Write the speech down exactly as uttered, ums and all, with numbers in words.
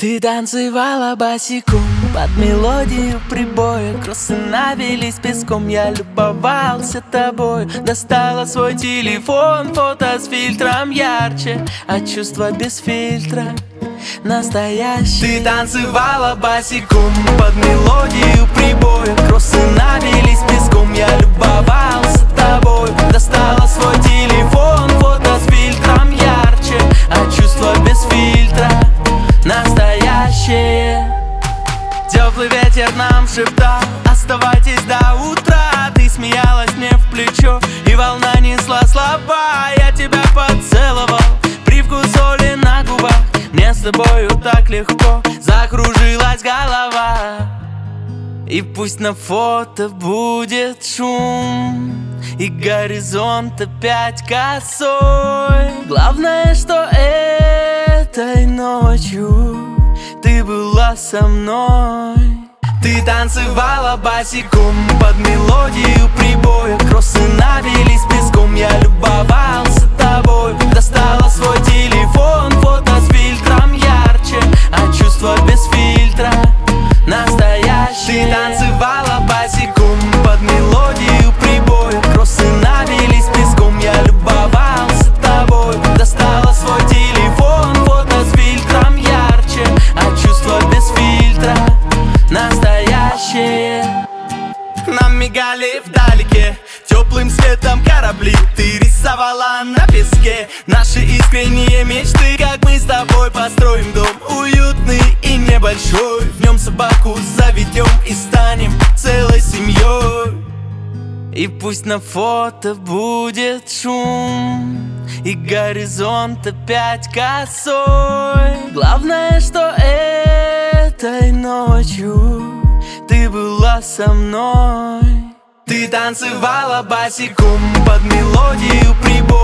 Ты танцевала босиком под мелодию прибоя. Кроссы навелись песком, я любовался тобой. Достала свой телефон, фото с фильтром ярче, а чувства без фильтра настоящие. Ты танцевала босиком под мелодию прибоя. Кроссы навелись песком, я любовался тобой. Достала свой телефон, фото с фильтром ярче, а чувства без фильтра настоящие. Теплый ветер нам шептал: оставайтесь до утра. Ты смеялась мне в плечо, и волна несла слова. Я тебя поцеловал, привкус соли на губах. Мне с тобою так легко, закружилась голова. И пусть на фото будет шум, и горизонт опять косой. Главное, что этой ночью ты была со мной. Ты танцевала босиком под мелодию прибоя. Кроссы навелись песком, я любовался тобой. Достала свой телефон, фото с фильтром ярче, а чувства без фильтра настоящие. Ты танцевала босиком под мелодию прибоя. Кроссы навелись песком, я любовался тобой. Достала свой телефон, фото с фильтром ярче, а чувства без фильтра настоящие. Нам мигали вдалеке теплым светом корабли. Ты рисовала на песке наши искренние мечты. Как мы с тобой построим дом уютный и небольшой. В нем собаку заведем и станем целой семьей. И пусть на фото будет шум, и горизонт опять косой. Главное, что этой ночью ты была со мной. Ты танцевала босиком под мелодию прибоя.